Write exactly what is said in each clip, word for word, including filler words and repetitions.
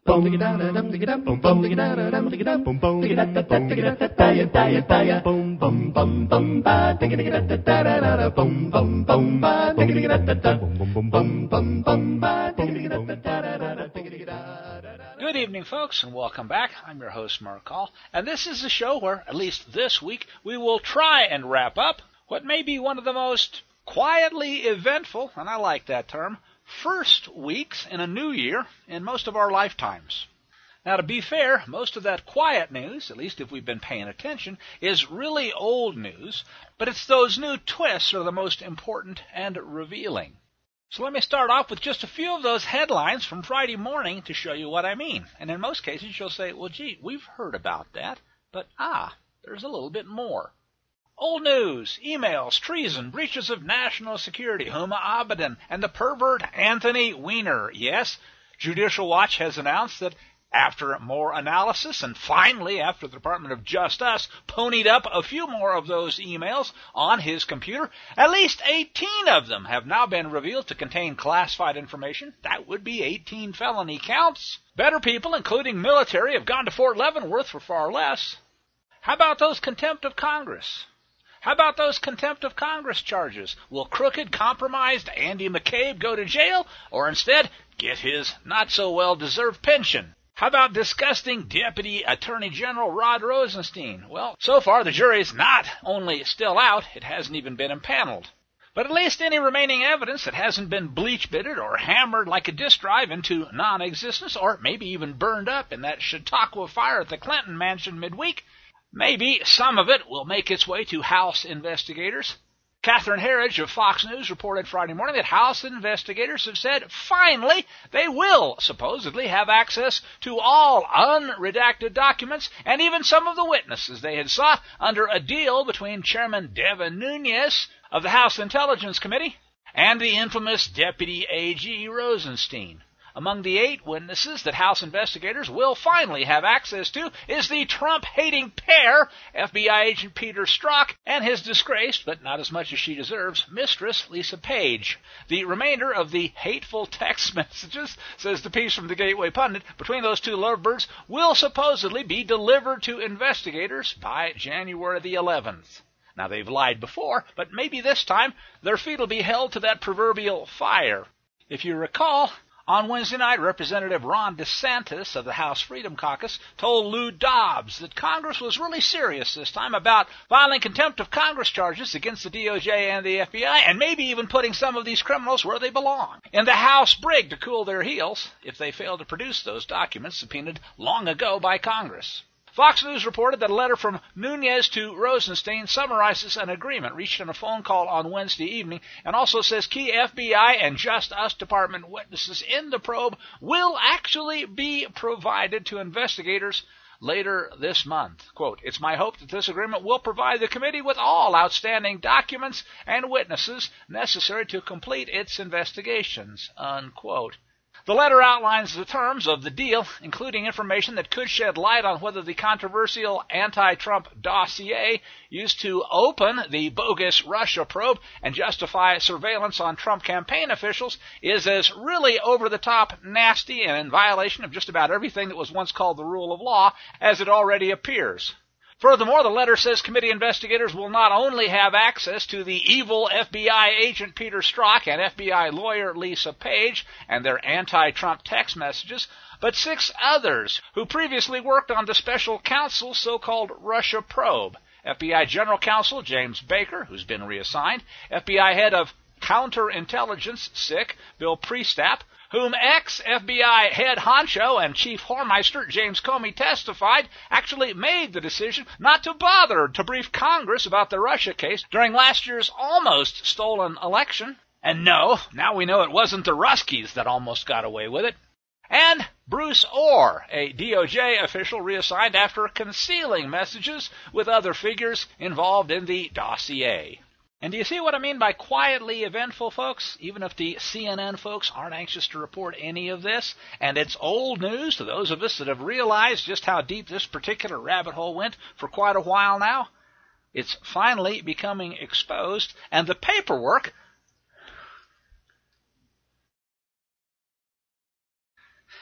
Good evening, folks, and welcome back. I'm your host, Mark Call, and this is a show where, at least this week, we will try and wrap up what may be one of the most quietly eventful, and I like that term, first weeks in a new year in most of our lifetimes. Now, to be fair, most of that quiet news, at least if we've been paying attention, is really old news, but it's those new twists that are the most important and revealing. So let me start off with just a few of those headlines from Friday morning to show you what I mean. And in most cases, you'll say, well, gee, we've heard about that, but ah, there's a little bit more. Old news, emails, treason, breaches of national security, Huma Abedin, and the pervert Anthony Weiner. Yes, Judicial Watch has announced that after more analysis, and finally after the Department of Justice ponied up a few more of those emails on his computer, at least eighteen of them have now been revealed to contain classified information. That would be eighteen felony counts. Better people, including military, have gone to Fort Leavenworth for far less. How about those contempt of Congress? How about those contempt of Congress charges? Will crooked, compromised Andy McCabe go to jail, or instead get his not-so-well-deserved pension? How about disgusting Deputy Attorney General Rod Rosenstein? Well, so far the jury's not only still out, it hasn't even been impaneled. But at least any remaining evidence that hasn't been bleach-bitted or hammered like a disk drive into non-existence, or maybe even burned up in that Chautauqua fire at the Clinton mansion midweek, maybe some of it will make its way to House investigators. Catherine Herridge of Fox News reported Friday morning that House investigators have said, finally, they will supposedly have access to all unredacted documents and even some of the witnesses they had sought under a deal between Chairman Devin Nunes of the House Intelligence Committee and the infamous Deputy A G Rosenstein. Among the eight witnesses that House investigators will finally have access to is the Trump-hating pair, F B I agent Peter Strzok and his disgraced, but not as much as she deserves, mistress Lisa Page. The remainder of the hateful text messages, says the piece from the Gateway Pundit, between those two lovebirds will supposedly be delivered to investigators by January the eleventh. Now, they've lied before, but maybe this time their feet will be held to that proverbial fire. If you recall, on Wednesday night, Representative Ron DeSantis of the House Freedom Caucus told Lou Dobbs that Congress was really serious this time about filing contempt of Congress charges against the D O J and the F B I, and maybe even putting some of these criminals where they belong, in the House brig to cool their heels if they fail to produce those documents subpoenaed long ago by Congress. Fox News reported that a letter from Nunes to Rosenstein summarizes an agreement reached in a phone call on Wednesday evening and also says key F B I and Justice Department witnesses in the probe will actually be provided to investigators later this month. Quote, it's my hope that this agreement will provide the committee with all outstanding documents and witnesses necessary to complete its investigations, unquote. The letter outlines the terms of the deal, including information that could shed light on whether the controversial anti-Trump dossier used to open the bogus Russia probe and justify surveillance on Trump campaign officials is as really over-the-top nasty and in violation of just about everything that was once called the rule of law as it already appears. Furthermore, the letter says committee investigators will not only have access to the evil F B I agent Peter Strzok and F B I lawyer Lisa Page and their anti-Trump text messages, but six others who previously worked on the special counsel's so-called Russia probe. F B I General Counsel James Baker, who's been reassigned, F B I Head of Counterintelligence, S I C, Bill Priestap, whom ex-F B I head honcho and chief whoremeister James Comey testified actually made the decision not to bother to brief Congress about the Russia case during last year's almost stolen election. And no, now we know it wasn't the Ruskies that almost got away with it. And Bruce Orr, a D O J official reassigned after concealing messages with other figures involved in the dossier. And do you see what I mean by quietly eventful, folks? Even if the C N N folks aren't anxious to report any of this, and it's old news to those of us that have realized just how deep this particular rabbit hole went for quite a while now, it's finally becoming exposed, and the paperwork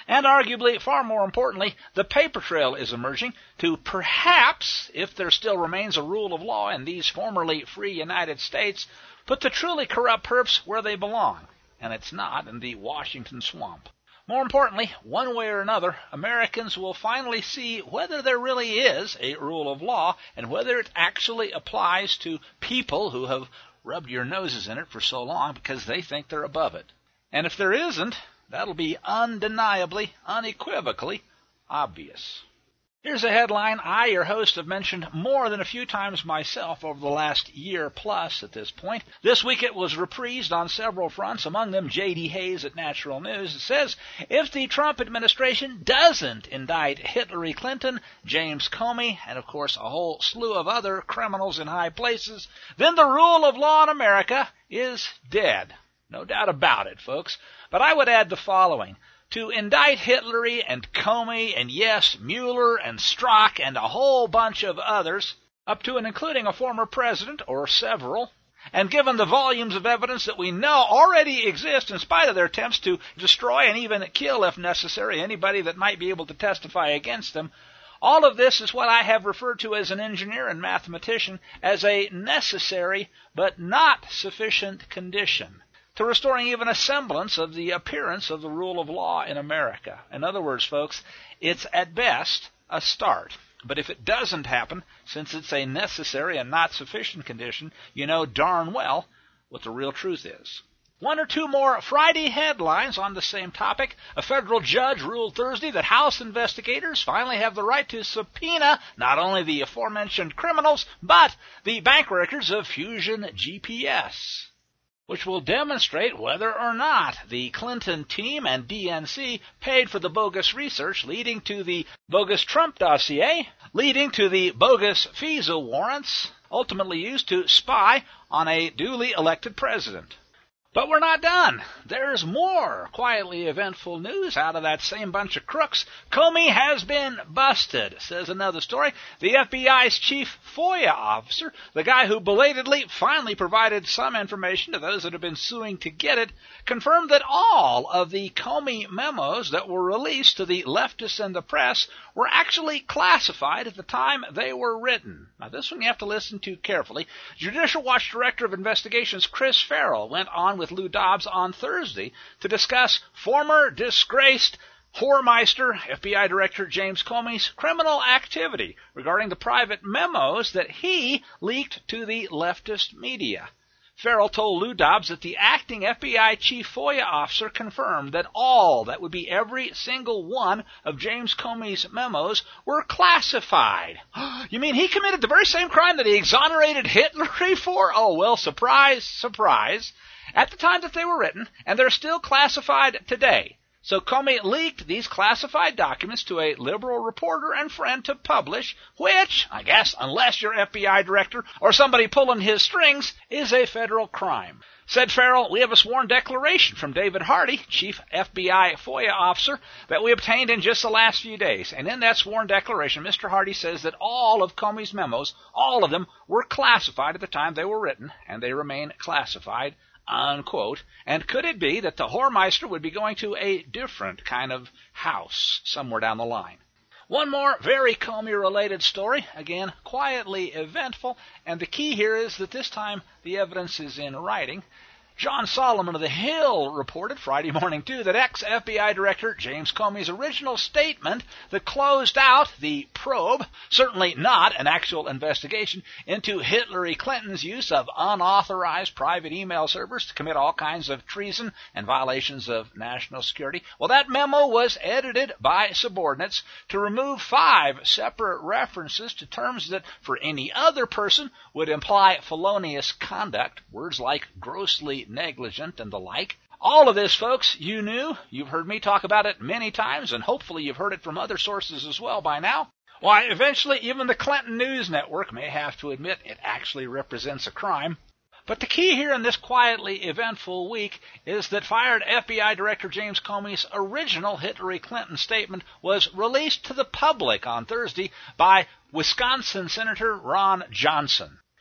And arguably, far more importantly, the paper trail is emerging to perhaps, if there still remains a rule of law in these formerly free United States, put the truly corrupt perps where they belong, and it's not in the Washington swamp. More importantly, one way or another, Americans will finally see whether there really is a rule of law and whether it actually applies to people who have rubbed your noses in it for so long because they think they're above it. And if there isn't, that'll be undeniably, unequivocally obvious. Here's a headline I, your host, have mentioned more than a few times myself over the last year plus at this point. This week it was reprised on several fronts, among them J D Hayes at Natural News. It says, if the Trump administration doesn't indict Hillary Clinton, James Comey, and of course a whole slew of other criminals in high places, then the rule of law in America is dead. No doubt about it, folks. But I would add the following. To indict Hillary and Comey and, yes, Mueller and Strzok and a whole bunch of others, up to and including a former president or several, and given the volumes of evidence that we know already exist in spite of their attempts to destroy and even kill, if necessary, anybody that might be able to testify against them, all of this is what I have referred to as an engineer and mathematician as a necessary but not sufficient condition to restoring even a semblance of the appearance of the rule of law in America. In other words, folks, it's at best a start. But if it doesn't happen, since it's a necessary and not sufficient condition, you know darn well what the real truth is. One or two more Friday headlines on the same topic. A federal judge ruled Thursday that House investigators finally have the right to subpoena not only the aforementioned criminals, but the bank records of Fusion G P S, which will demonstrate whether or not the Clinton team and D N C paid for the bogus research leading to the bogus Trump dossier, leading to the bogus FISA warrants, ultimately used to spy on a duly elected president. But we're not done. There's more quietly eventful news out of that same bunch of crooks. Comey has been busted, says another story. The F B I's chief FOIA officer, the guy who belatedly finally provided some information to those that have been suing to get it, confirmed that all of the Comey memos that were released to the leftists and the press were actually classified at the time they were written. Now, this one you have to listen to carefully. Judicial Watch Director of Investigations Chris Farrell went on with Lou Dobbs on Thursday to discuss former disgraced whoremeister F B I Director James Comey's criminal activity regarding the private memos that he leaked to the leftist media. Farrell told Lou Dobbs that the acting F B I chief FOIA officer confirmed that all, that would be every single one of James Comey's memos, were classified. You mean he committed the very same crime that he exonerated Hillary for? Oh, well, surprise, surprise. At the time that they were written, and they're still classified today. So Comey leaked these classified documents to a liberal reporter and friend to publish, which, I guess, unless you're F B I director or somebody pulling his strings, is a federal crime. Said Farrell, we have a sworn declaration from David Hardy, chief F B I FOIA officer, that we obtained in just the last few days. And in that sworn declaration, Mister Hardy says that all of Comey's memos, all of them, were classified at the time they were written, and they remain classified, unquote. And could it be that the whoremeister would be going to a different kind of house somewhere down the line? One more very Comey-related story, again, quietly eventful, and the key here is that this time the evidence is in writing. John Solomon of The Hill reported Friday morning, too, that ex-F B I Director James Comey's original statement that closed out the probe, certainly not an actual investigation, into Hillary Clinton's use of unauthorized private email servers to commit all kinds of treason and violations of national security. Well, that memo was edited by subordinates to remove five separate references to terms that, for any other person, would imply felonious conduct, words like grossly negligent and the like. All of this, folks, you knew. You've heard me talk about it many times, and hopefully you've heard it from other sources as well by now. Why, eventually even the Clinton News Network may have to admit it actually represents a crime. But the key here in this quietly eventful week is that fired F B I Director James Comey's original Hillary Clinton statement was released to the public on Thursday by Wisconsin Senator Ron Johnson.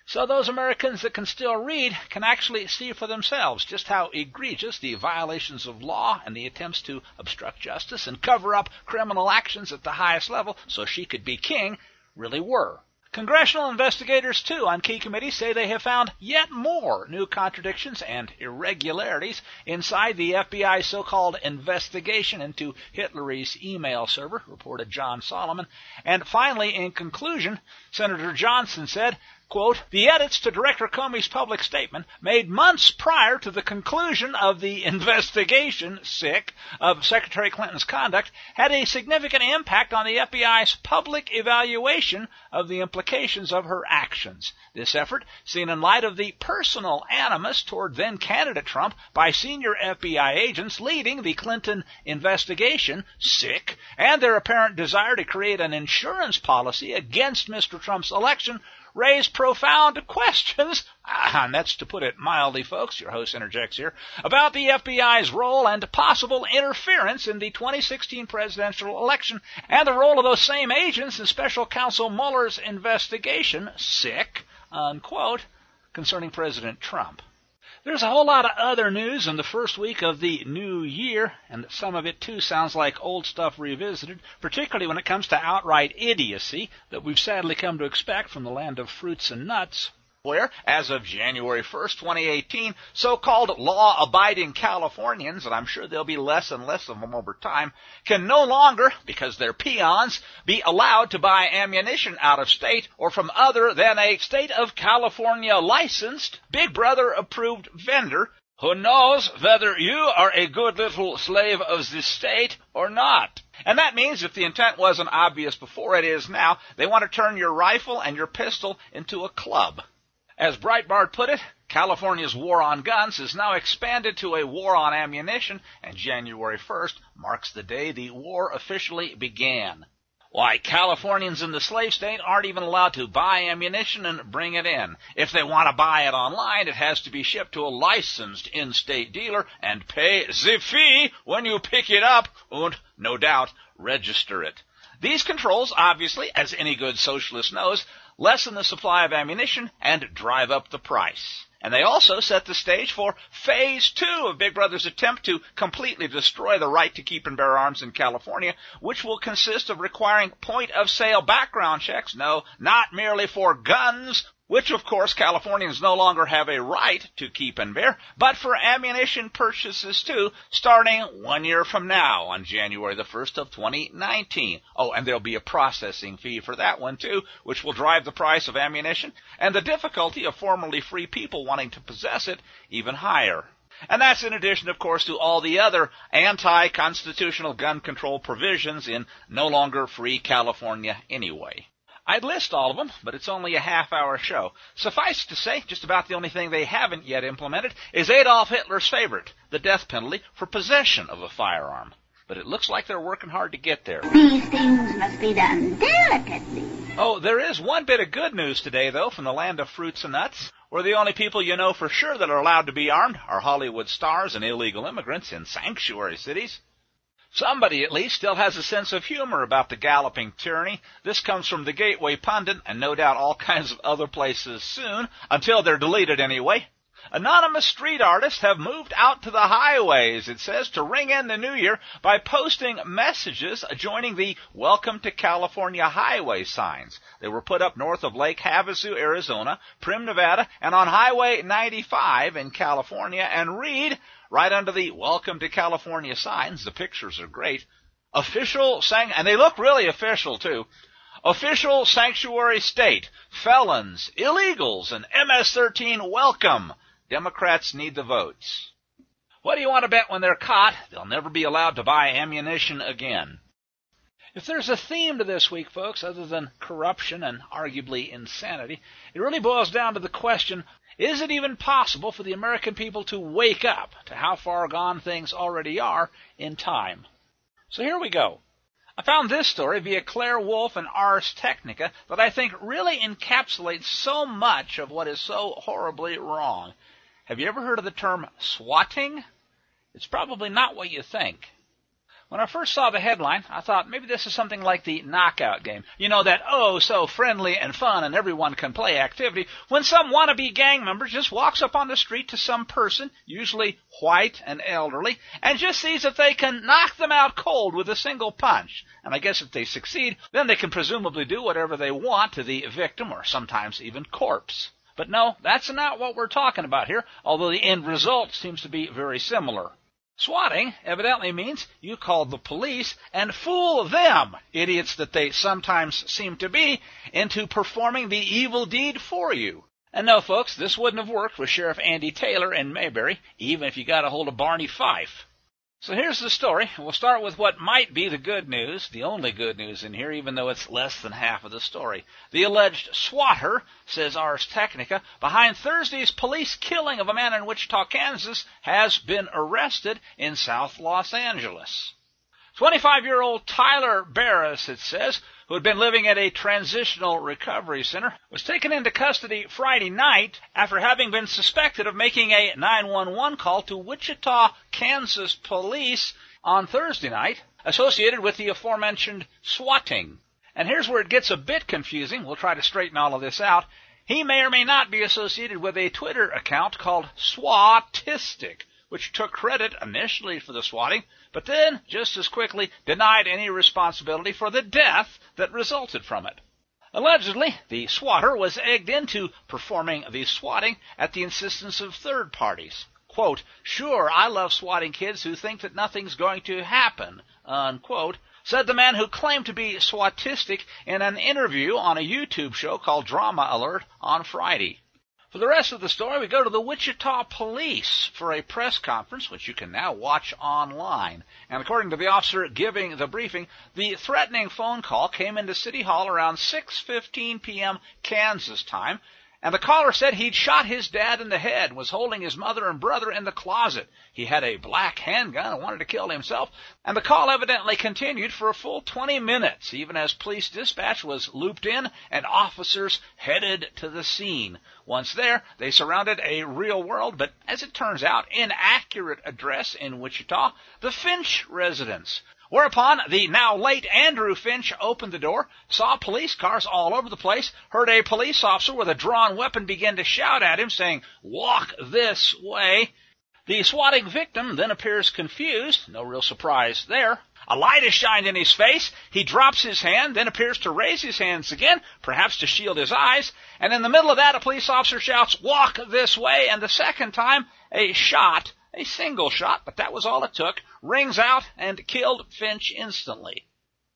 So those Americans that can still read can actually see for themselves just how egregious the violations of law and the attempts to obstruct justice and cover up criminal actions at the highest level so she could be king really were. Congressional investigators, too, on key committees say they have found yet more new contradictions and irregularities inside the F B I's so-called investigation into Hitler's email server, reported John Solomon. And finally, in conclusion, Senator Johnson said, quote, the edits to Director Comey's public statement made months prior to the conclusion of the investigation, sick, of Secretary Clinton's conduct had a significant impact on the F B I's public evaluation of the implications of her actions. This effort, seen in light of the personal animus toward then-candidate Trump by senior F B I agents leading the Clinton investigation, sick, and their apparent desire to create an insurance policy against Mister Trump's election, raise profound questions, and that's to put it mildly, folks, your host interjects here, about the F B I's role and possible interference in the twenty sixteen presidential election and the role of those same agents in Special Counsel Mueller's investigation, sick, unquote, concerning President Trump. There's a whole lot of other news in the first week of the new year, and some of it, too, sounds like old stuff revisited, particularly when it comes to outright idiocy that we've sadly come to expect from the land of fruits and nuts, where, as of January first, twenty eighteen, so-called law-abiding Californians, and I'm sure there'll be less and less of them over time, can no longer, because they're peons, be allowed to buy ammunition out of state or from other than a state of California licensed, Big Brother-approved vendor who knows whether you are a good little slave of the state or not. And that means if the intent wasn't obvious before, it is now. They want to turn your rifle and your pistol into a club. As Breitbart put it, California's war on guns is now expanded to a war on ammunition, and January first marks the day the war officially began. Why, Californians in the slave state aren't even allowed to buy ammunition and bring it in. If they want to buy it online, it has to be shipped to a licensed in-state dealer and pay the fee when you pick it up and, no doubt, register it. These controls, obviously, as any good socialist knows, lessen the supply of ammunition and drive up the price. And they also set the stage for Phase two of Big Brother's attempt to completely destroy the right to keep and bear arms in California, which will consist of requiring point-of-sale background checks, no, not merely for guns, which, of course, Californians no longer have a right to keep and bear, but for ammunition purchases, too, starting one year from now on January the first of twenty nineteen. Oh, and there'll be a processing fee for that one, too, which will drive the price of ammunition and the difficulty of formerly free people wanting to possess it even higher. And that's in addition, of course, to all the other anti-constitutional gun control provisions in no longer free California anyway. I'd list all of them, but it's only a half-hour show. Suffice to say, just about the only thing they haven't yet implemented is Adolf Hitler's favorite, the death penalty for possession of a firearm. But it looks like they're working hard to get there. These things must be done delicately. Oh, there is one bit of good news today, though, from the land of fruits and nuts, where the only people you know for sure that are allowed to be armed are Hollywood stars and illegal immigrants in sanctuary cities. Somebody, at least, still has a sense of humor about the galloping tyranny. This comes from the Gateway Pundit, and no doubt all kinds of other places soon, until they're deleted anyway. Anonymous street artists have moved out to the highways, it says, to ring in the new year by posting messages adjoining the Welcome to California highway signs. They were put up north of Lake Havasu, Arizona, Primm, Nevada, and on Highway ninety-five in California, and read, right under the Welcome to California signs, the pictures are great, official sang, and they look really official too, official sanctuary state, felons, illegals, and M S thirteen welcome. Democrats need the votes. What do you want to bet when they're caught? They'll never be allowed to buy ammunition again. If there's a theme to this week, folks, other than corruption and arguably insanity, it really boils down to the question, is it even possible for the American people to wake up to how far gone things already are in time? So here we go. I found this story via Claire Wolfe and Ars Technica that I think really encapsulates so much of what is so horribly wrong. Have you ever heard of the term swatting? It's probably not what you think. When I first saw the headline, I thought maybe this is something like the knockout game. You know, that oh so friendly and fun and everyone can play activity when some wannabe gang member just walks up on the street to some person, usually white and elderly, and just sees if they can knock them out cold with a single punch. And I guess if they succeed, then they can presumably do whatever they want to the victim or sometimes even corpse. But no, that's not what we're talking about here, although the end result seems to be very similar. Swatting evidently means you call the police and fool them, idiots that they sometimes seem to be, into performing the evil deed for you. And no, folks, this wouldn't have worked with Sheriff Andy Taylor in Mayberry, even if you got a hold of Barney Fife. So here's the story. We'll start with what might be the good news, the only good news in here, even though it's less than half of the story. The alleged swatter, says Ars Technica, behind Thursday's police killing of a man in Wichita, Kansas, has been arrested in South Los Angeles. twenty-five-year-old Tyler Barris, it says, who had been living at a transitional recovery center, was taken into custody Friday night after having been suspected of making a nine one one call to Wichita, Kansas police on Thursday night, associated with the aforementioned swatting. And here's where it gets a bit confusing. We'll try to straighten all of this out. He may or may not be associated with a Twitter account called Swatistic, which took credit initially for the swatting, but then just as quickly denied any responsibility for the death that resulted from it. Allegedly, the swatter was egged into performing the swatting at the insistence of third parties. Quote, "Sure, I love swatting kids who think that nothing's going to happen," unquote, said the man who claimed to be swatistic in an interview on a YouTube show called Drama Alert on Friday. For the rest of the story, we go to the Wichita Police for a press conference, which you can now watch online. And according to the officer giving the briefing, the threatening phone call came into City Hall around six fifteen p.m. Kansas time, and the caller said he'd shot his dad in the head and was holding his mother and brother in the closet. He had a black handgun and wanted to kill himself, and the call evidently continued for a full twenty minutes, even as police dispatch was looped in and officers headed to the scene. Once there, they surrounded a real-world, but as it turns out, inaccurate address in Wichita, the Finch residence. Whereupon the now late Andrew Finch opened the door, saw police cars all over the place, heard a police officer with a drawn weapon begin to shout at him, saying, "Walk this way." The swatting victim then appears confused, no real surprise there. A light is shined in his face. He drops his hand, then appears to raise his hands again, perhaps to shield his eyes. And in the middle of that, a police officer shouts, "Walk this way." And the second time, a shot, a single shot, but that was all it took, rings out and killed Finch instantly.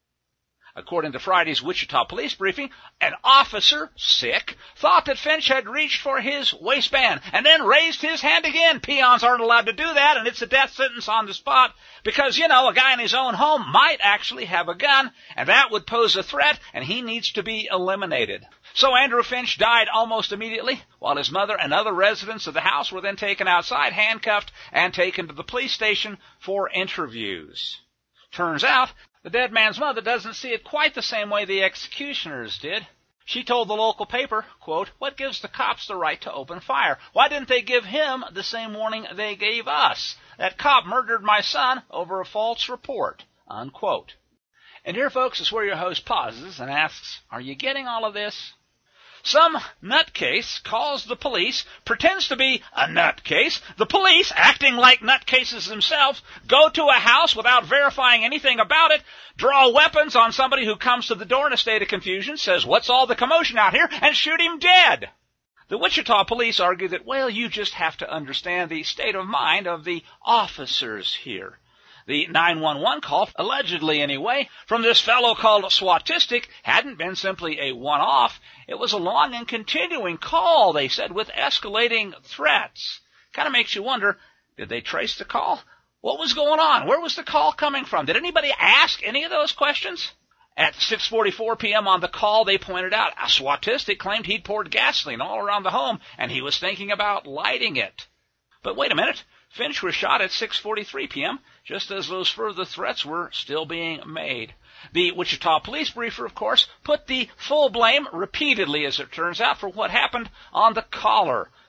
According to Friday's Wichita police briefing, an officer, sick, thought that Finch had reached for his waistband and then raised his hand again. Peons aren't allowed to do that, and it's a death sentence on the spot because, you know, a guy in his own home might actually have a gun, and that would pose a threat, and he needs to be eliminated. So Andrew Finch died almost immediately, while his mother and other residents of the house were then taken outside, handcuffed, and taken to the police station for interviews. Turns out, the dead man's mother doesn't see it quite the same way the executioners did. She told the local paper, quote, "What gives the cops the right to open fire? Why didn't they give him the same warning they gave us? That cop murdered my son over a false report," unquote. And here, folks, is where your host pauses and asks, are you getting all of this? Some nutcase calls the police, pretends to be a nutcase. The police, acting like nutcases themselves, go to a house without verifying anything about it, draw weapons on somebody who comes to the door in a state of confusion, says, "What's all the commotion out here?" and shoot him dead. The Wichita police argue that, well, you just have to understand the state of mind of the officers here. The nine one one call, allegedly anyway, from this fellow called Swatistic hadn't been simply a one-off. It was a long and continuing call, they said, with escalating threats. Kind of makes you wonder, did they trace the call? What was going on? Where was the call coming from? Did anybody ask any of those questions? At six forty-four p.m. on the call, they pointed out a Swatistic claimed he'd poured gasoline all around the home, and he was thinking about lighting it. But wait a minute. Finch was shot at six forty-three p.m., just as those further threats were still being made. The Wichita police briefer, of course, put the full blame, repeatedly as it turns out, for what happened on the caller,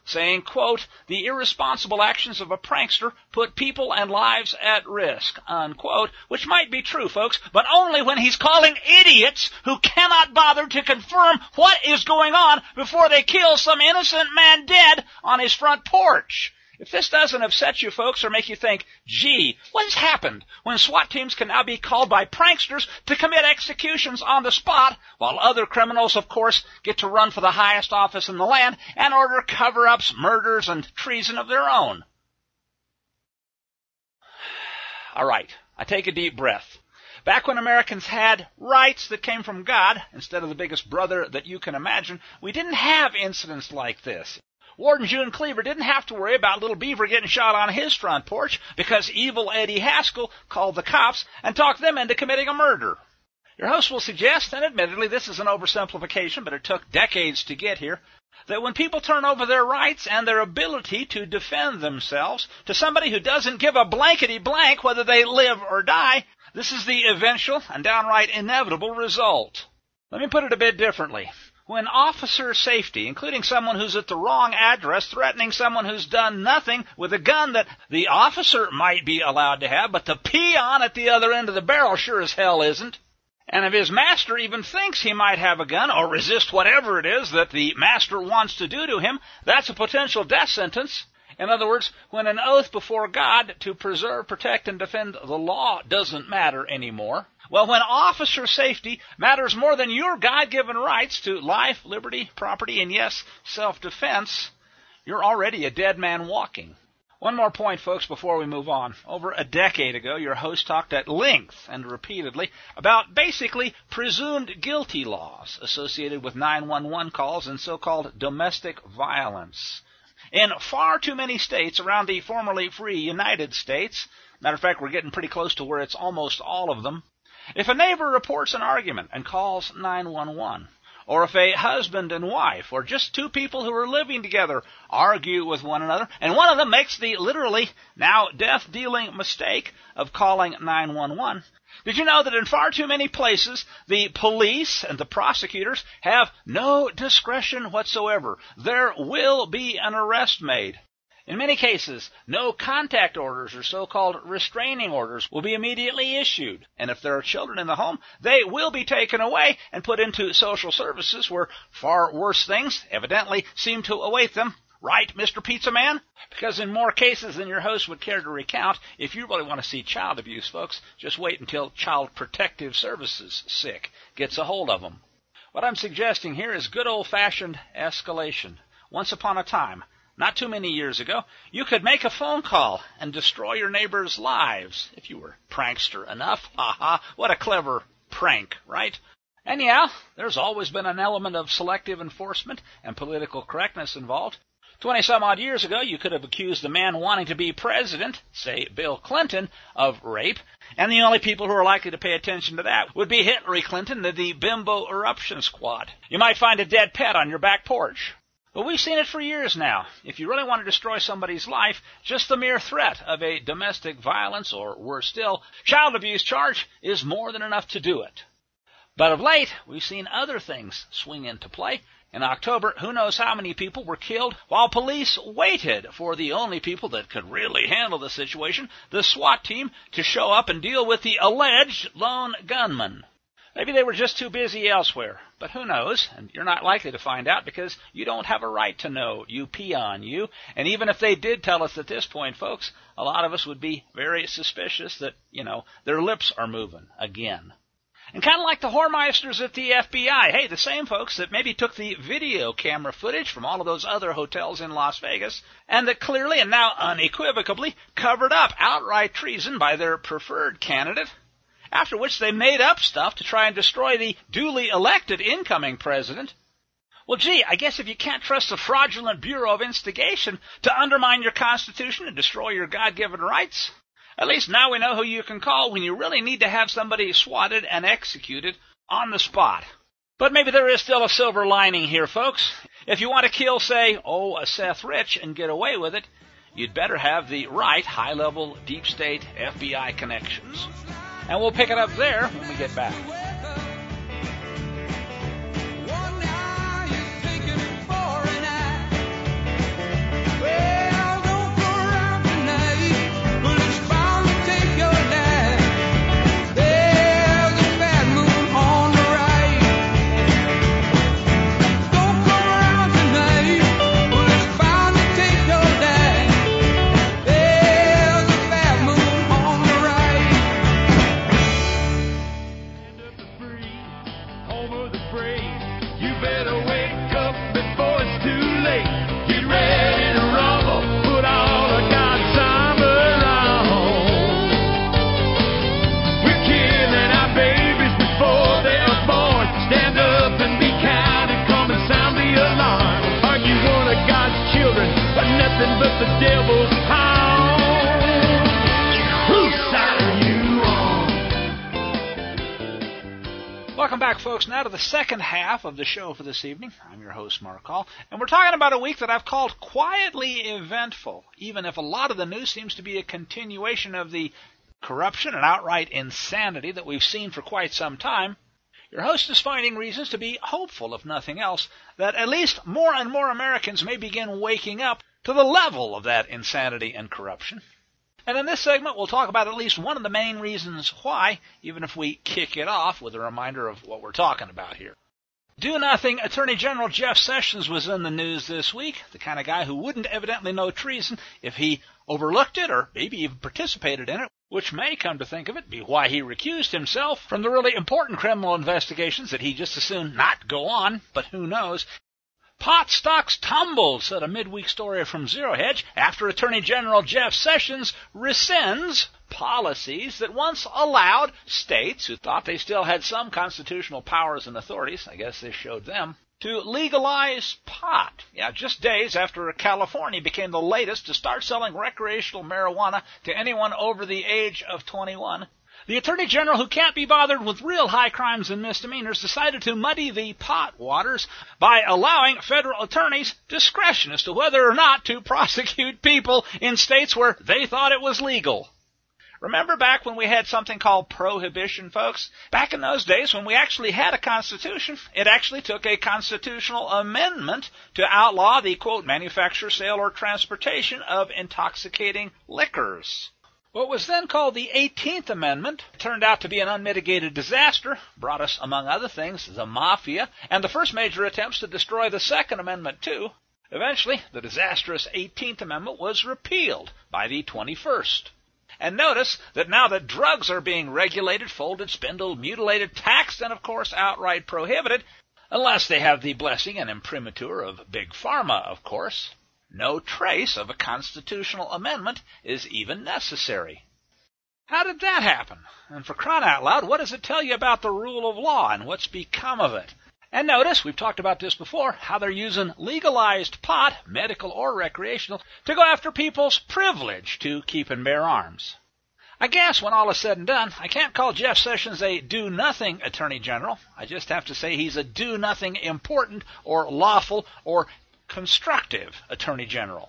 saying, quote, "The irresponsible actions of a prankster put people and lives at risk," unquote, which might be true, folks, but only when he's calling idiots who cannot bother to confirm what is going on before they kill some innocent man dead on his front porch. If this doesn't upset you folks or make you think, gee, what has happened when SWAT teams can now be called by pranksters to commit executions on the spot, while other criminals, of course, get to run for the highest office in the land and order cover-ups, murders, and treason of their own? All right, I take a deep breath. Back when Americans had rights that came from God, instead of the biggest brother that you can imagine, we didn't have incidents like this. Warden June Cleaver didn't have to worry about Little Beaver getting shot on his front porch because evil Eddie Haskell called the cops and talked them into committing a murder. Your host will suggest, and admittedly this is an oversimplification, but it took decades to get here, that when people turn over their rights and their ability to defend themselves to somebody who doesn't give a blankety blank whether they live or die, this is the eventual and downright inevitable result. Let me put it a bit differently. When officer safety, including someone who's at the wrong address, threatening someone who's done nothing with a gun that the officer might be allowed to have, but the peon at the other end of the barrel sure as hell isn't, and if his master even thinks he might have a gun or resist whatever it is that the master wants to do to him, that's a potential death sentence. In other words, when an oath before God to preserve, protect, and defend the law doesn't matter anymore, well, when officer safety matters more than your God-given rights to life, liberty, property, and yes, self-defense, you're already a dead man walking. One more point, folks, before we move on. Over a decade ago, your host talked at length and repeatedly about basically presumed guilty laws associated with nine one one calls and so-called domestic violence. In far too many states around the formerly free United States, matter of fact, we're getting pretty close to where it's almost all of them, if a neighbor reports an argument and calls nine one one, or if a husband and wife, or just two people who are living together, argue with one another, and one of them makes the literally now death-dealing mistake of calling nine one one, did you know that in far too many places, the police and the prosecutors have no discretion whatsoever? There will be an arrest made. In many cases, no contact orders or so-called restraining orders will be immediately issued. And if there are children in the home, they will be taken away and put into social services where far worse things evidently seem to await them. Right, Mister Pizza Man? Because in more cases than your host would care to recount, if you really want to see child abuse, folks, just wait until Child Protective Services, S I C, gets a hold of them. What I'm suggesting here is good old-fashioned escalation. Once upon a time, not too many years ago, you could make a phone call and destroy your neighbors' lives if you were prankster enough. Ha ha, what a clever prank, right? Anyhow, there's always been an element of selective enforcement and political correctness involved. Twenty-some-odd years ago, you could have accused the man wanting to be president, say Bill Clinton, of rape, and the only people who are likely to pay attention to that would be Hillary Clinton and the Bimbo Eruption Squad. You might find a dead pet on your back porch. But we've seen it for years now. If you really want to destroy somebody's life, just the mere threat of a domestic violence, or worse still, child abuse charge is more than enough to do it. But of late, we've seen other things swing into play. In October, who knows how many people were killed while police waited for the only people that could really handle the situation, the SWAT team, to show up and deal with the alleged lone gunman. Maybe they were just too busy elsewhere, but who knows, and you're not likely to find out because you don't have a right to know, you peon, you. And even if they did tell us at this point, folks, a lot of us would be very suspicious that, you know, their lips are moving again. And kind of like the whoremeisters at the F B I, hey, the same folks that maybe took the video camera footage from all of those other hotels in Las Vegas, and that clearly and now unequivocally covered up outright treason by their preferred candidate, after which they made up stuff to try and destroy the duly elected incoming president. Well, gee, I guess if you can't trust the fraudulent Bureau of Instigation to undermine your Constitution and destroy your God-given rights, at least now we know who you can call when you really need to have somebody swatted and executed on the spot. But maybe there is still a silver lining here, folks. If you want to kill, say, oh, a Seth Rich and get away with it, you'd better have the right high-level deep state F B I connections. And we'll pick it up there when we get back. home of the brave. You better wake up before it's too late. Get ready to rumble, put all of God's armor on. We're killing our babies before they are born. Stand up and be kind and come and sound the alarm. Are you one of God's children, or nothing but the devil's pawn? Whose side are you on? Welcome back, folks, now to the second half of the show for this evening. I'm your host, Mark Hall, and we're talking about a week that I've called quietly eventful, even if a lot of the news seems to be a continuation of the corruption and outright insanity that we've seen for quite some time. Your host is finding reasons to be hopeful, if nothing else, that at least more and more Americans may begin waking up to the level of that insanity and corruption. And in this segment, we'll talk about at least one of the main reasons why, even if we kick it off with a reminder of what we're talking about here. Do-nothing Attorney General Jeff Sessions was in the news this week, the kind of guy who wouldn't evidently know treason if he overlooked it or maybe even participated in it, which may, come to think of it, be why he recused himself from the really important criminal investigations that he just as soon not go on, but who knows. Pot stocks tumbled, said a midweek story from Zero Hedge, after Attorney General Jeff Sessions rescinds policies that once allowed states who thought they still had some constitutional powers and authorities, I guess this showed them, to legalize pot. Yeah, just days after California became the latest to start selling recreational marijuana to anyone over the age of twenty-one. The Attorney General, who can't be bothered with real high crimes and misdemeanors, decided to muddy the pot waters by allowing federal attorneys discretion as to whether or not to prosecute people in states where they thought it was legal. Remember back when we had something called prohibition, folks? Back in those days when we actually had a constitution, it actually took a constitutional amendment to outlaw the, quote, manufacture, sale, or transportation of intoxicating liquors. What was then called the eighteenth Amendment turned out to be an unmitigated disaster, brought us, among other things, the mafia, and the first major attempts to destroy the Second Amendment, too. Eventually, the disastrous eighteenth Amendment was repealed by the twenty-first. And notice that now that drugs are being regulated, folded, spindled, mutilated, taxed, and, of course, outright prohibited, unless they have the blessing and imprimatur of Big Pharma, of course, no trace of a constitutional amendment is even necessary. How did that happen? And for crying out loud, what does it tell you about the rule of law and what's become of it? And notice, we've talked about this before, how they're using legalized pot, medical or recreational, to go after people's privilege to keep and bear arms. I guess when all is said and done, I can't call Jeff Sessions a do-nothing Attorney General. I just have to say he's a do-nothing important or lawful or constructive Attorney General.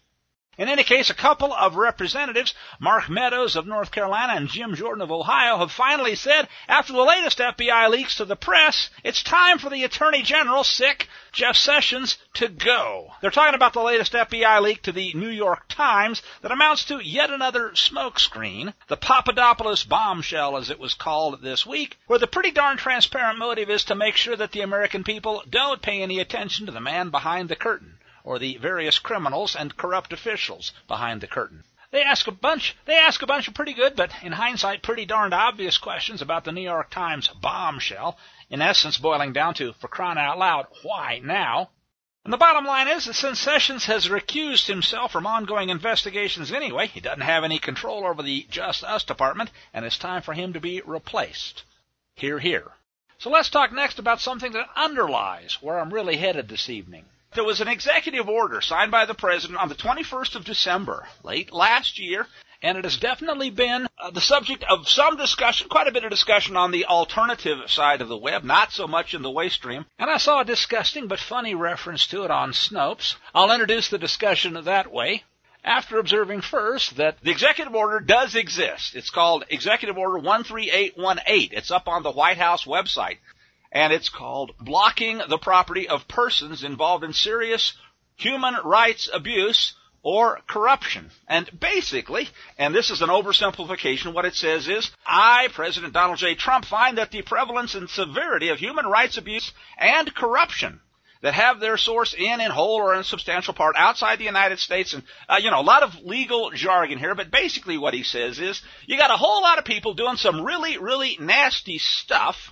In any case, a couple of representatives, Mark Meadows of North Carolina and Jim Jordan of Ohio, have finally said, after the latest F B I leaks to the press, it's time for the Attorney General, sick, Jeff Sessions, to go. They're talking about the latest F B I leak to the New York Times that amounts to yet another smokescreen, the Papadopoulos bombshell, as it was called this week, where the pretty darn transparent motive is to make sure that the American people don't pay any attention to the man behind the curtain, or the various criminals and corrupt officials behind the curtain. They ask a bunch, they ask a bunch of pretty good, but in hindsight pretty darned obvious questions about the New York Times bombshell, in essence boiling down to, for crying out loud, why now? And the bottom line is that since Sessions has recused himself from ongoing investigations anyway, he doesn't have any control over the Just Us Department, and it's time for him to be replaced. Hear, hear. So let's talk next about something that underlies where I'm really headed this evening. There was an executive order signed by the President on the twenty-first of December, late last year, and it has definitely been uh, the subject of some discussion, quite a bit of discussion on the alternative side of the web, not so much in the waste stream. And I saw a disgusting but funny reference to it on Snopes. I'll introduce the discussion that way, after observing first that the executive order does exist. It's called Executive Order one three eight one eight. It's up on the White House website. And it's called Blocking the Property of Persons Involved in Serious Human Rights Abuse or Corruption. And basically, and this is an oversimplification, what it says is, I, President Donald J. Trump, find that the prevalence and severity of human rights abuse and corruption that have their source in, in whole or in substantial part outside the United States, and, uh, you know, a lot of legal jargon here, but basically what he says is, you got a whole lot of people doing some really, really nasty stuff,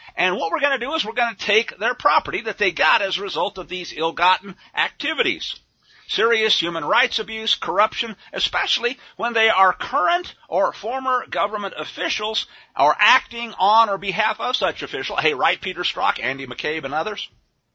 And what we're going to do is we're going to take their property that they got as a result of these ill-gotten activities. Serious human rights abuse, corruption, especially when they are current or former government officials or acting on or behalf of such official. Hey, right, Peter Strzok, Andy McCabe, and others.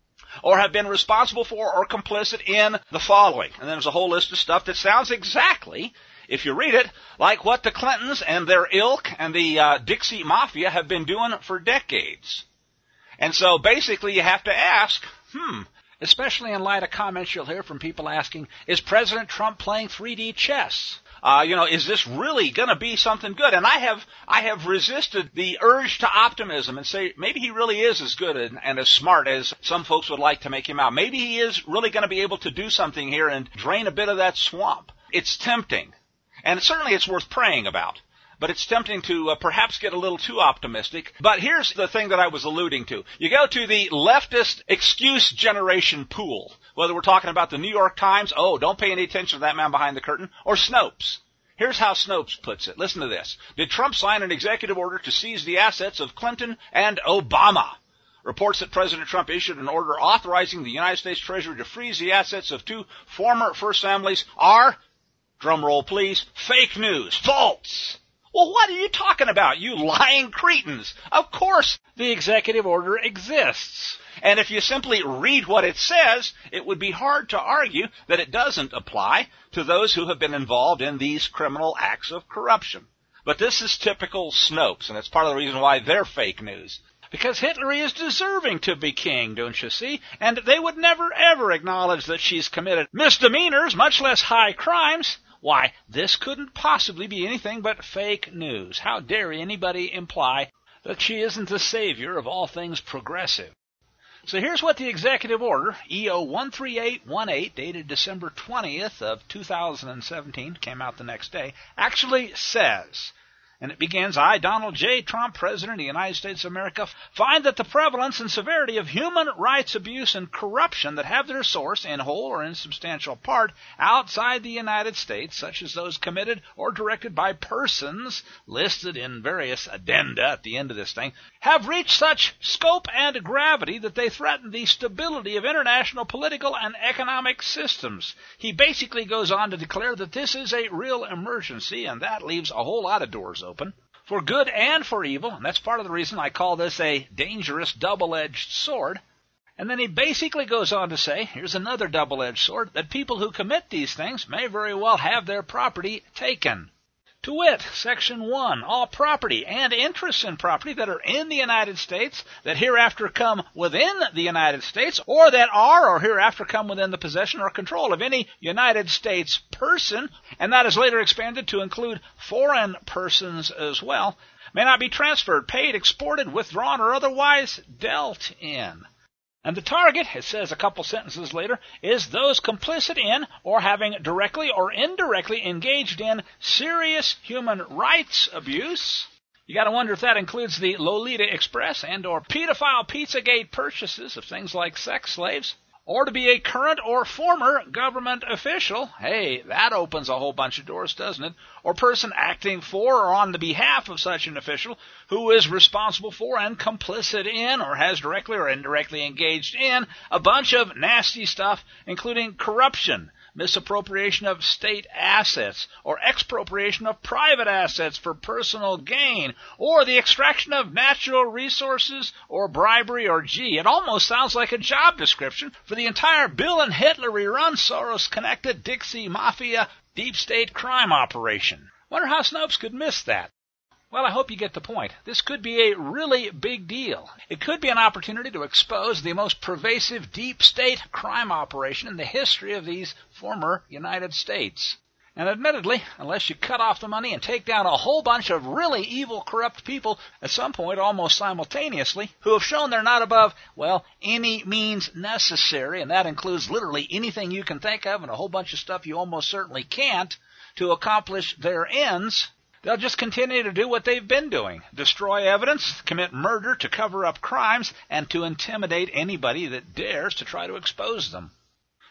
Or have been responsible for or complicit in the following. And then there's a whole list of stuff that sounds exactly, if you read it, like what the Clintons and their ilk and the uh, Dixie Mafia have been doing for decades. And so basically you have to ask, hmm, especially in light of comments you'll hear from people asking, is President Trump playing three D chess? Uh, you know, is this really going to be something good? And I have I have resisted the urge to optimism and say maybe he really is as good and, and as smart as some folks would like to make him out. Maybe he is really going to be able to do something here and drain a bit of that swamp. It's tempting, and certainly it's worth praying about. But it's tempting to uh, perhaps get a little too optimistic. But here's the thing that I was alluding to. You go to the leftist excuse generation pool, whether we're talking about the New York Times, oh, don't pay any attention to that man behind the curtain, or Snopes. Here's how Snopes puts it. Listen to this. Did Trump sign an executive order to seize the assets of Clinton and Obama? Reports that President Trump issued an order authorizing the United States Treasury to freeze the assets of two former First Families are, drum roll please, fake news, false. Well, what are you talking about, you lying cretins? Of course the executive order exists. And if you simply read what it says, it would be hard to argue that it doesn't apply to those who have been involved in these criminal acts of corruption. But this is typical Snopes, and it's part of the reason why they're fake news. Because Hitler is deserving to be king, don't you see? And they would never, ever acknowledge that she's committed misdemeanors, much less high crimes. Why, this couldn't possibly be anything but fake news. How dare anybody imply that she isn't the savior of all things progressive? So here's what the executive order, E O one three eight one eight, dated December twentieth of two thousand seventeen, came out the next day, actually says. And it begins, I, Donald J. Trump, President of the United States of America, find that the prevalence and severity of human rights abuse and corruption that have their source, in whole or in substantial part, outside the United States, such as those committed or directed by persons listed in various addenda at the end of this thing, have reached such scope and gravity that they threaten the stability of international political and economic systems. He basically goes on to declare that this is a real emergency, and that leaves a whole lot of doors open. Open, for good and for evil, and that's part of the reason I call this a dangerous double-edged sword. And then he basically goes on to say, here's another double-edged sword, that people who commit these things may very well have their property taken. To wit, Section one, all property and interests in property that are in the United States, that hereafter come within the United States, or that are or hereafter come within the possession or control of any United States person, and that is later expanded to include foreign persons as well, may not be transferred, paid, exported, withdrawn, or otherwise dealt in. And the target, it says a couple sentences later, is those complicit in or having directly or indirectly engaged in serious human rights abuse. You got to wonder if that includes the Lolita Express and or pedophile Pizzagate purchases of things like sex slaves. Or to be a current or former government official. Hey, that opens a whole bunch of doors, doesn't it? Or person acting for or on the behalf of such an official who is responsible for and complicit in or has directly or indirectly engaged in a bunch of nasty stuff, including corruption, misappropriation of state assets, or expropriation of private assets for personal gain, or the extraction of natural resources, or bribery, or gee, it almost sounds like a job description for the entire Bill and Hitler-run, Soros-connected Dixie Mafia deep state crime operation. Wonder how Snopes could miss that. Well, I hope you get the point. This could be a really big deal. It could be an opportunity to expose the most pervasive deep state crime operation in the history of these former United States. And admittedly, unless you cut off the money and take down a whole bunch of really evil, corrupt people at some point almost simultaneously, who have shown they're not above, well, any means necessary, and that includes literally anything you can think of and a whole bunch of stuff you almost certainly can't, to accomplish their ends, they'll just continue to do what they've been doing. Destroy evidence, commit murder to cover up crimes, and to intimidate anybody that dares to try to expose them.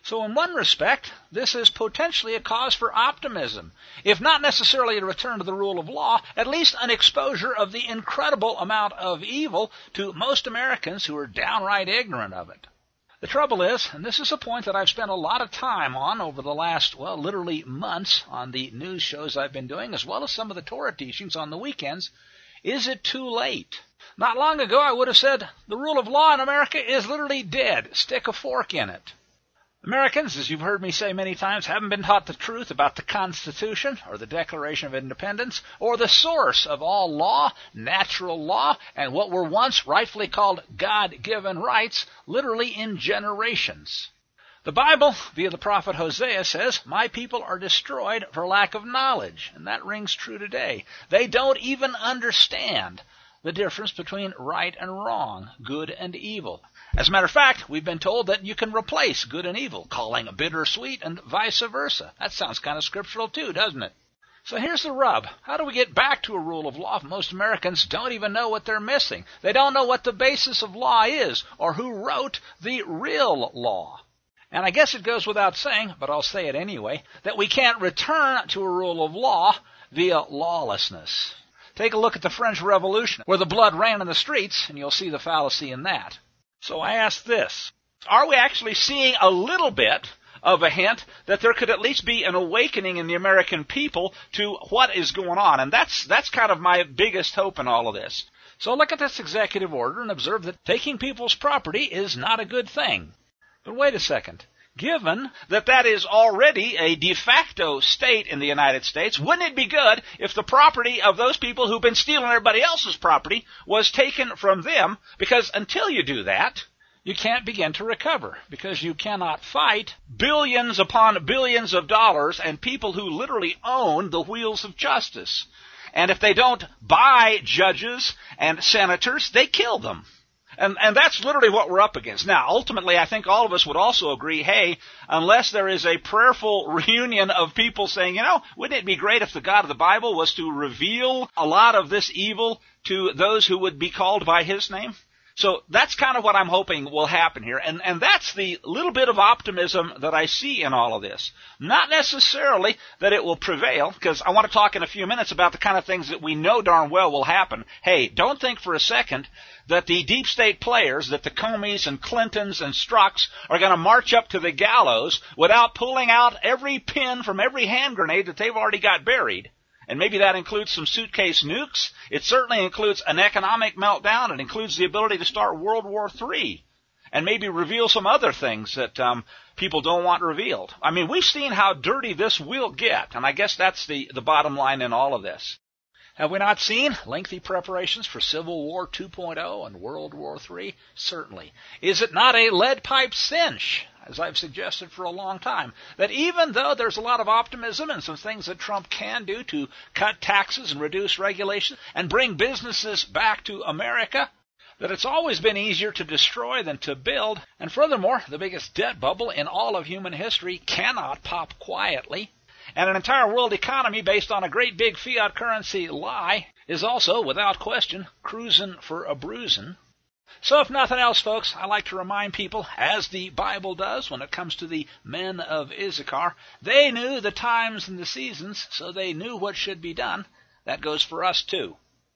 So in one respect, this is potentially a cause for optimism, if not necessarily a return to the rule of law, at least an exposure of the incredible amount of evil to most Americans who are downright ignorant of it. The trouble is, and this is a point that I've spent a lot of time on over the last, well, literally months on the news shows I've been doing, as well as some of the Torah teachings on the weekends, is it too late? Not long ago I would have said the rule of law in America is literally dead. Stick a fork in it. Americans, as you've heard me say many times, haven't been taught the truth about the Constitution or the Declaration of Independence or the source of all law, natural law, and what were once rightfully called God-given rights, literally in generations. The Bible, via the prophet Hosea, says, "My people are destroyed for lack of knowledge," and that rings true today. They don't even understand the difference between right and wrong, good and evil. As a matter of fact, we've been told that you can replace good and evil, calling bitter sweet and vice versa. That sounds kind of scriptural too, doesn't it? So here's the rub. How do we get back to a rule of law if most Americans don't even know what they're missing? They don't know what the basis of law is or who wrote the real law. And I guess it goes without saying, but I'll say it anyway, that we can't return to a rule of law via lawlessness. Take a look at the French Revolution, where the blood ran in the streets, and you'll see the fallacy in that. So I ask this, are we actually seeing a little bit of a hint that there could at least be an awakening in the American people to what is going on? And that's that's kind of my biggest hope in all of this. So look at this executive order and observe that taking people's property is not a good thing. But wait a second. Given that that is already a de facto state in the United States, wouldn't it be good if the property of those people who've been stealing everybody else's property was taken from them? Because until you do that, you can't begin to recover, because you cannot fight billions upon billions of dollars and people who literally own the wheels of justice. And if they don't buy judges and senators, they kill them. And, and that's literally what we're up against. Now, ultimately, I think all of us would also agree, hey, unless there is a prayerful reunion of people saying, you know, wouldn't it be great if the God of the Bible was to reveal a lot of this evil to those who would be called by His name? So that's kind of what I'm hoping will happen here. And, and that's the little bit of optimism that I see in all of this. Not necessarily that it will prevail, because I want to talk in a few minutes about the kind of things that we know darn well will happen. Hey, don't think for a second that the deep state players, that the Comeys and Clintons and Strucks are going to march up to the gallows without pulling out every pin from every hand grenade that they've already got buried. And maybe that includes some suitcase nukes. It certainly includes an economic meltdown. It includes the ability to start World War Three. And maybe reveal some other things that um, people don't want revealed. I mean, we've seen how dirty this will get. And I guess that's the, the bottom line in all of this. Have we not seen lengthy preparations for Civil War two point oh and World War Three? Certainly. Is it not a lead pipe cinch, as I've suggested for a long time, that even though there's a lot of optimism and some things that Trump can do to cut taxes and reduce regulation and bring businesses back to America, that it's always been easier to destroy than to build, and furthermore, the biggest debt bubble in all of human history cannot pop quietly, and an entire world economy based on a great big fiat currency lie is also, without question, cruising for a bruising. So if nothing else, folks, I like to remind people, as the Bible does when it comes to the men of Issachar, they knew the times and the seasons, so they knew what should be done. That goes for us too.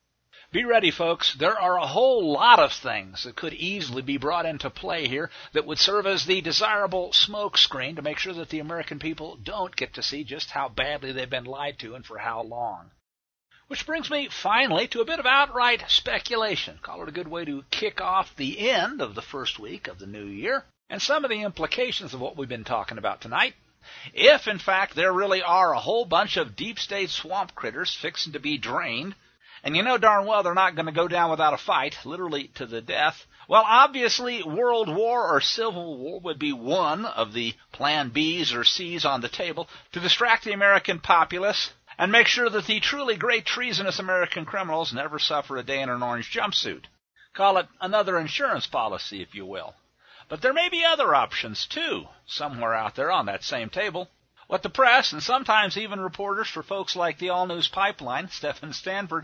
Be ready, folks. There are a whole lot of things that could easily be brought into play here that would serve as the desirable smoke screen to make sure that the American people don't get to see just how badly they've been lied to and for how long. Which brings me, finally, to a bit of outright speculation. Call it a good way to kick off the end of the first week of the new year, and some of the implications of what we've been talking about tonight. If, in fact, there really are a whole bunch of deep state swamp critters fixing to be drained, and you know darn well they're not going to go down without a fight, literally to the death, well, obviously, World War or Civil War would be one of the plan B's or C's on the table to distract the American populace and make sure that the truly great treasonous American criminals never suffer a day in an orange jumpsuit. Call it another insurance policy, if you will. But there may be other options, too, somewhere out there on that same table. What the press, and sometimes even reporters for folks like the All News Pipeline, Stephen Stanford,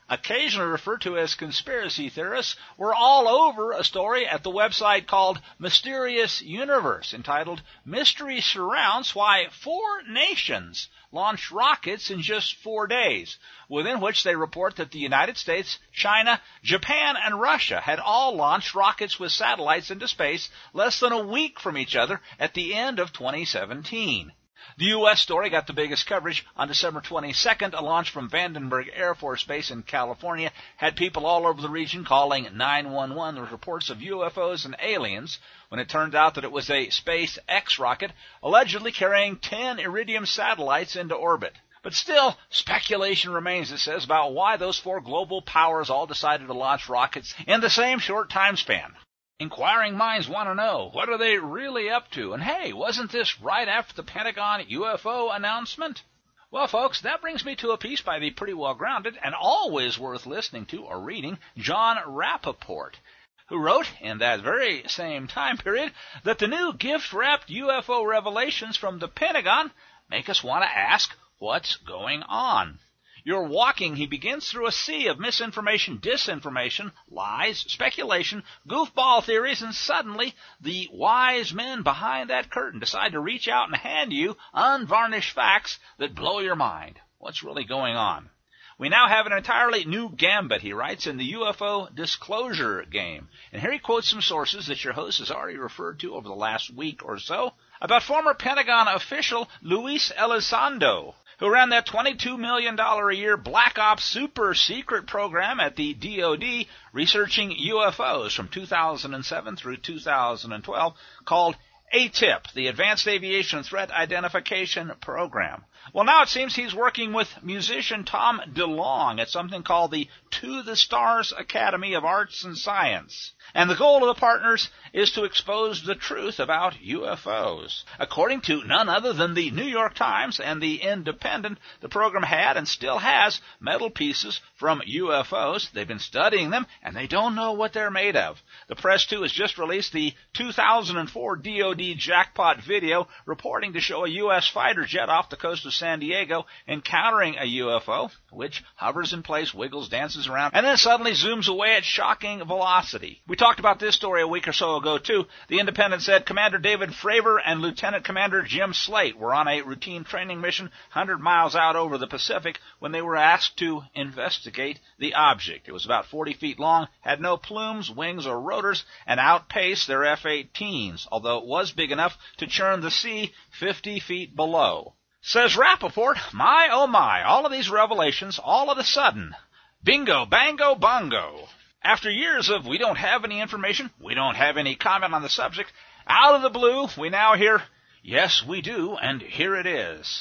occasionally referred to as conspiracy theorists, were all over a story at the website called Mysterious Universe, entitled Mystery Surrounds Why Four Nations Launched Rockets in Just Four Days, within which they report that the United States, China, Japan, and Russia had all launched rockets with satellites into space less than a week from each other at the end of twenty seventeen. The U S story got the biggest coverage. On December twenty-second, a launch from Vandenberg Air Force Base in California had people all over the region calling nine one one with reports of U F Os and aliens, when it turned out that it was a SpaceX rocket allegedly carrying ten Iridium satellites into orbit. But still, speculation remains, it says, about why those four global powers all decided to launch rockets in the same short time span. Inquiring minds want to know, what are they really up to? And hey, wasn't this right after the Pentagon U F O announcement? Well, folks, that brings me to a piece by the pretty well-grounded and always worth listening to or reading Jon Rappoport, who wrote, in that very same time period, that the new gift-wrapped U F O revelations from the Pentagon make us want to ask, what's going on? You're walking, he begins, through a sea of misinformation, disinformation, lies, speculation, goofball theories, and suddenly the wise men behind that curtain decide to reach out and hand you unvarnished facts that blow your mind. What's really going on? We now have an entirely new gambit, he writes, in the U F O disclosure game. And here he quotes some sources that your host has already referred to over the last week or so about former Pentagon official Luis Elizondo, who ran that twenty-two million dollars a year Black Ops super secret program at the D O D researching U F Os from two thousand seven through two thousand twelve, called A T I P, the Advanced Aviation Threat Identification Program. Well, now it seems he's working with musician Tom DeLonge at something called the To the Stars Academy of Arts and Science. And the goal of the partners is to expose the truth about U F Os. According to none other than the New York Times and the Independent, the program had and still has metal pieces from U F Os. They've been studying them, and they don't know what they're made of. The press, too, has just released the two thousand four D O D jackpot video reporting to show a U S fighter jet off the coast of San Diego encountering a U F O, which hovers in place, wiggles, dances around, and then suddenly zooms away at shocking velocity. We talked about this story a week or so ago, too. The Independent said Commander David Fravor and Lieutenant Commander Jim Slate were on a routine training mission one hundred miles out over the Pacific when they were asked to investigate the object. It was about forty feet long, had no plumes, wings, or rotors, and outpaced their F eighteens, although it was big enough to churn the sea fifty feet below. Says Rappoport, my oh my, all of these revelations, all of a sudden, bingo, bango, bongo. After years of we don't have any information, we don't have any comment on the subject, out of the blue, we now hear, yes, we do, and here it is.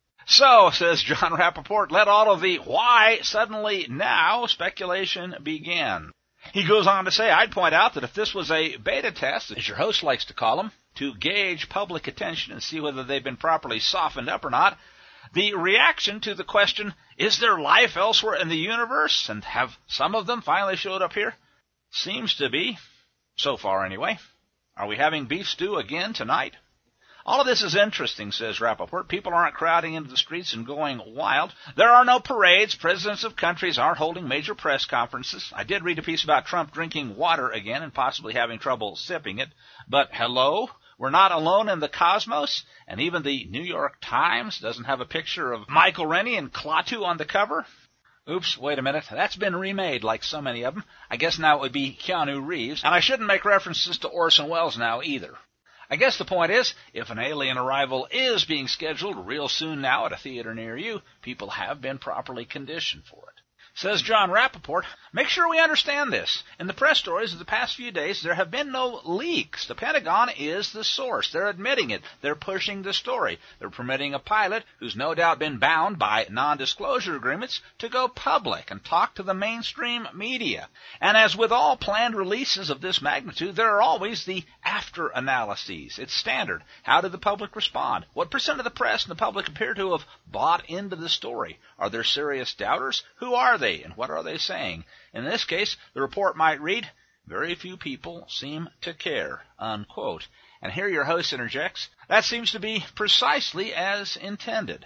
So, says Jon Rappoport, let all of the why suddenly now speculation begin. He goes on to say, I'd point out that if this was a beta test, as your host likes to call them, to gauge public attention and see whether they've been properly softened up or not, the reaction to the question, is there life elsewhere in the universe, and have some of them finally showed up here, seems to be, so far anyway. Are we having beef stew again tonight? All of this is interesting, says Rappoport. People aren't crowding into the streets and going wild. There are no parades. Presidents of countries aren't holding major press conferences. I did read a piece about Trump drinking water again and possibly having trouble sipping it. But hello? We're not alone in the cosmos, and even the New York Times doesn't have a picture of Michael Rennie and Klaatu on the cover. Oops, wait a minute. That's been remade like so many of them. I guess now it would be Keanu Reeves, and I shouldn't make references to Orson Welles now either. I guess the point is, if an alien arrival is being scheduled real soon now at a theater near you, people have been properly conditioned for it. Says Jon Rappoport, make sure we understand this. In the press stories of the past few days, there have been no leaks. The Pentagon is the source. They're admitting it. They're pushing the story. They're permitting a pilot, who's no doubt been bound by non-disclosure agreements, to go public and talk to the mainstream media. And as with all planned releases of this magnitude, there are always the after analyses. It's standard. How did the public respond? What percent of the press and the public appear to have bought into the story? Are there serious doubters? Who are they? And what are they saying? In this case, the report might read, very few people seem to care, unquote. And here your host interjects, that seems to be precisely as intended.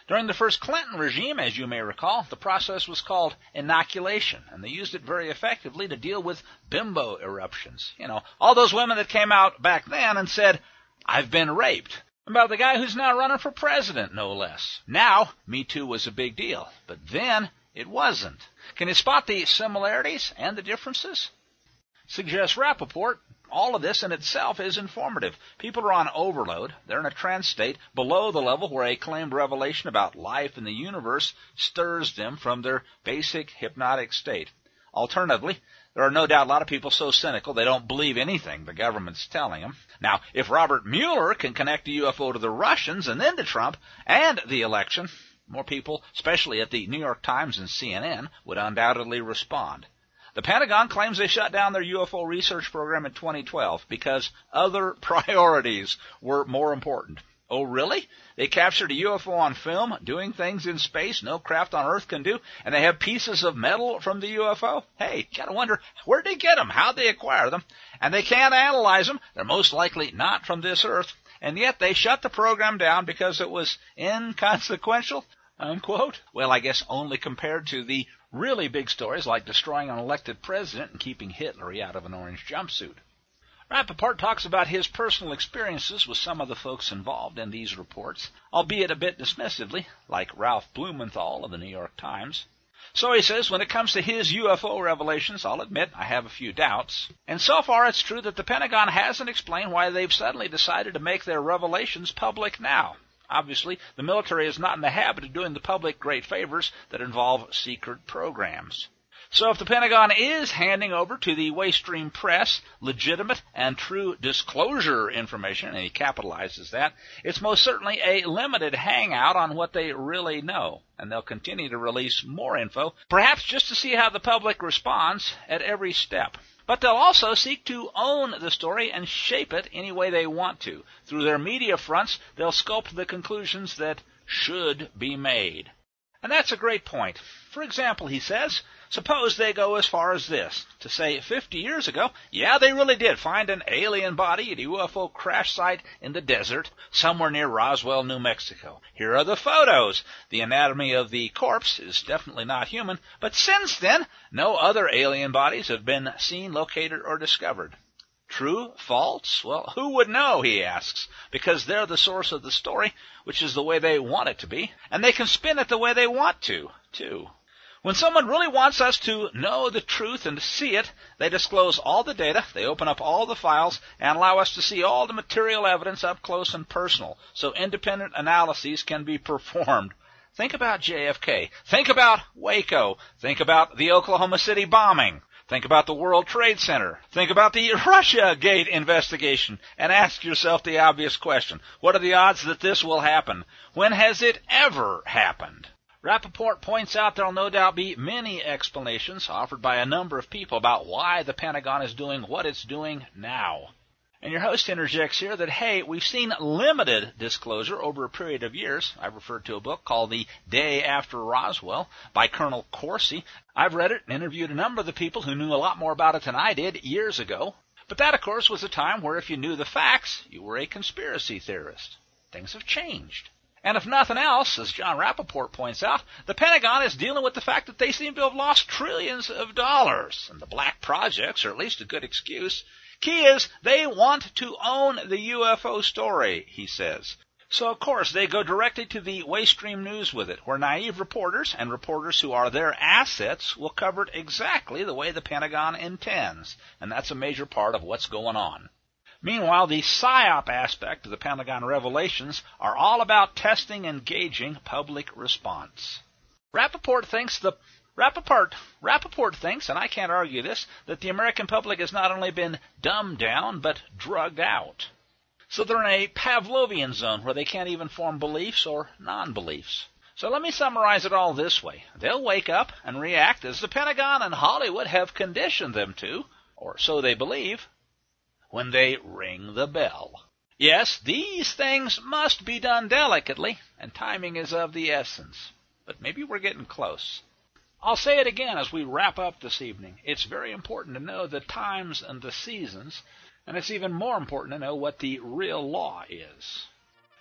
During the first Clinton regime, as you may recall, the process was called inoculation, and they used it very effectively to deal with bimbo eruptions. You know, all those women that came out back then and said, "I've been raped." About the guy who's now running for president, no less. Now, Me Too was a big deal, but then it wasn't. Can you spot the similarities and the differences? Suggests Rappaport. All of this in itself is informative. People are on overload. They're in a trance state below the level where a claimed revelation about life in the universe stirs them from their basic hypnotic state. Alternatively, there are no doubt a lot of people so cynical they don't believe anything the government's telling them. Now, if Robert Mueller can connect a U F O to the Russians and then to Trump and the election, more people, especially at the New York Times and C N N, would undoubtedly respond. The Pentagon claims they shut down their U F O research program in twenty twelve because other priorities were more important. Oh, really? They captured a U F O on film, doing things in space no craft on Earth can do, and they have pieces of metal from the U F O? Hey, you gotta wonder, where'd they get them? How'd they acquire them? And they can't analyze them. They're most likely not from this Earth. And yet they shut the program down because it was inconsequential, unquote. Well, I guess only compared to the really big stories like destroying an elected president and keeping Hitler out of an orange jumpsuit. Rappaport talks about his personal experiences with some of the folks involved in these reports, albeit a bit dismissively, like Ralph Blumenthal of the New York Times. So he says, when it comes to his U F O revelations, I'll admit I have a few doubts. And so far it's true that the Pentagon hasn't explained why they've suddenly decided to make their revelations public now. Obviously, the military is not in the habit of doing the public great favors that involve secret programs. So if the Pentagon is handing over to the Waystream press legitimate and true disclosure information, and he capitalizes that, it's most certainly a limited hangout on what they really know. And they'll continue to release more info, perhaps just to see how the public responds at every step. But they'll also seek to own the story and shape it any way they want to. Through their media fronts, they'll sculpt the conclusions that should be made. And that's a great point. For example, he says, suppose they go as far as this, to say fifty years ago, yeah, they really did find an alien body at a U F O crash site in the desert somewhere near Roswell, New Mexico. Here are the photos. The anatomy of the corpse is definitely not human, but since then, no other alien bodies have been seen, located, or discovered. True? False? Well, who would know, he asks, because they're the source of the story, which is the way they want it to be, and they can spin it the way they want to, too. When someone really wants us to know the truth and to see it, they disclose all the data, they open up all the files, and allow us to see all the material evidence up close and personal, so independent analyses can be performed. Think about J F K. Think about Waco. Think about the Oklahoma City bombing. Think about the World Trade Center. Think about the Russiagate investigation. And ask yourself the obvious question. What are the odds that this will happen? When has it ever happened? Rappaport points out there will no doubt be many explanations offered by a number of people about why the Pentagon is doing what it's doing now. And your host interjects here that, hey, we've seen limited disclosure over a period of years. I've referred to a book called The Day After Roswell by Colonel Corsi. I've read it and interviewed a number of the people who knew a lot more about it than I did years ago. But that, of course, was a time where if you knew the facts, you were a conspiracy theorist. Things have changed. And if nothing else, as John Rappaport points out, the Pentagon is dealing with the fact that they seem to have lost trillions of dollars. And the black projects are at least a good excuse. Key is they want to own the U F O story, he says. So, of course, they go directly to the Waystream News with it, where naive reporters and reporters who are their assets will cover it exactly the way the Pentagon intends. And that's a major part of what's going on. Meanwhile, the PSYOP aspect of the Pentagon revelations are all about testing and gauging public response. Rappaport thinks the Rappaport, Rappaport thinks, and I can't argue this, that the American public has not only been dumbed down, but drugged out. So they're in a Pavlovian zone where they can't even form beliefs or non-beliefs. So let me summarize it all this way. They'll wake up and react as the Pentagon and Hollywood have conditioned them to, or so they believe, when they ring the bell. Yes, these things must be done delicately, and timing is of the essence. But maybe we're getting close. I'll say it again as we wrap up this evening. It's very important to know the times and the seasons, and it's even more important to know what the real law is.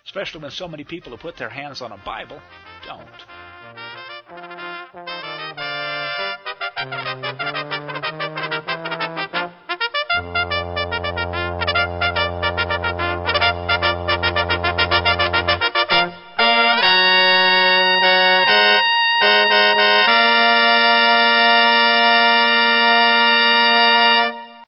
especially when so many people who put their hands on a Bible don't.